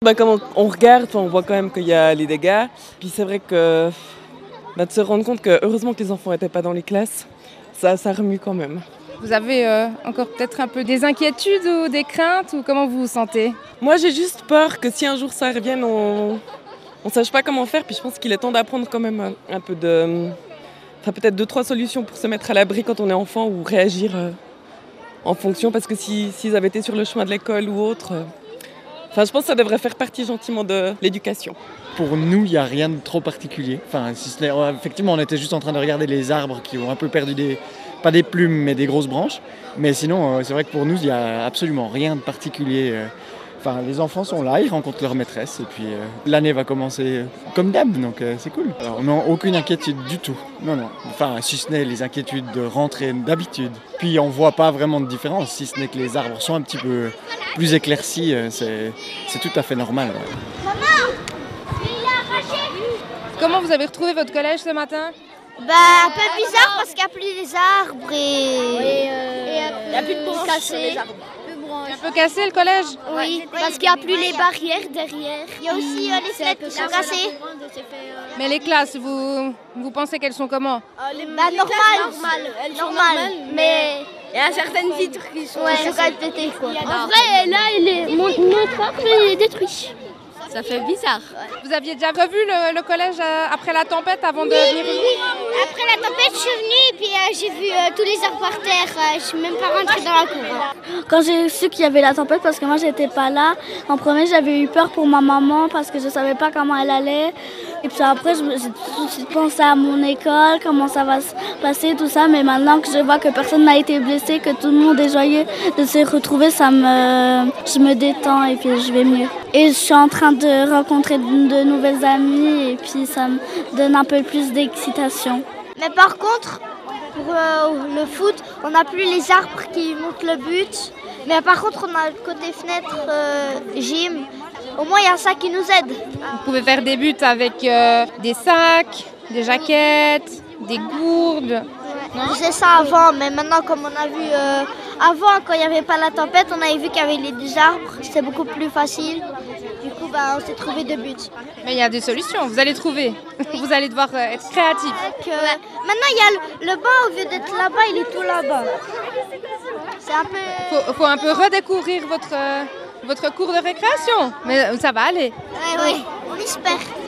Comme on regarde, on voit quand même qu'il y a les dégâts. Puis c'est vrai que de se rendre compte que heureusement que les enfants n'étaient pas dans les classes, ça remue quand même. Vous avez encore peut-être un peu des inquiétudes ou des craintes ou comment vous vous sentez ? Moi j'ai juste peur que si un jour ça revienne, on sache pas comment faire. Puis je pense qu'il est temps d'apprendre quand même un peu peut-être 2-3 solutions pour se mettre à l'abri quand on est enfant ou réagir en fonction. Parce que s'ils avaient été sur le chemin de l'école ou autre... je pense que ça devrait faire partie gentiment de l'éducation. Pour nous, il n'y a rien de trop particulier. Si ce n'est, effectivement, on était juste en train de regarder les arbres qui ont un peu perdu pas des plumes, mais des grosses branches. Mais sinon, c'est vrai que pour nous, il n'y a absolument rien de particulier. Les enfants sont là, ils rencontrent leur maîtresse et puis l'année va commencer comme d'hab, donc c'est cool. Alors, on n'a aucune inquiétude du tout. Non. Si ce n'est les inquiétudes de rentrée d'habitude. Puis on ne voit pas vraiment de différence, si ce n'est que les arbres sont un petit peu plus éclaircis, c'est tout à fait normal. Ouais. Comment vous avez retrouvé votre collège ce matin ? Un peu bizarre parce qu'il n'y a plus les arbres et il n'y a plus de branches cassées. C'est un peu cassé le collège ? Oui, parce qu'il n'y a plus les barrières derrière. Il y a aussi les fenêtres qui sont cassées. Mais les classes, vous pensez qu'elles sont comment ? Normal, mais... Il y a certaines vitres qui sont pétées, quoi. En vrai, là, notre arbre est détruit. Ça fait bizarre. Vous aviez déjà revu le collège après la tempête avant de venir ? Oui. Après la tempête, je suis venue et puis j'ai vu tous les arbres par terre. Je ne suis même pas rentrée dans la cour. Quand j'ai su qu'il y avait la tempête, parce que moi j'étais pas là, en premier j'avais eu peur pour ma maman parce que je savais pas comment elle allait. Et puis après j'ai tout de suite pensé à mon école, comment ça va se passer, tout ça. Mais maintenant que je vois que personne n'a été blessé, que tout le monde est joyeux de se retrouver, je me détends et puis je vais mieux. Et je suis en train de rencontrer de nouvelles amies et puis ça me donne un peu plus d'excitation. Mais par contre, pour le foot, on n'a plus les arbres qui montent le but. Mais par contre, on a le côté fenêtre gym. Au moins, il y a ça qui nous aide. Vous pouvez faire des buts avec des sacs, des jaquettes, des gourdes. On faisait ça avant, mais maintenant, comme on a vu avant, quand il n'y avait pas la tempête, on avait vu qu'il y avait les arbres. C'était beaucoup plus facile. Du coup, on s'est trouvé 2 buts. Mais il y a des solutions, vous allez trouver. Vous allez devoir être créatif. Maintenant, il y a le banc, au lieu d'être là-bas, il est tout là-bas. C'est un peu... Faut un peu redécouvrir votre cours de récréation. Mais ça va aller. Oui, on espère.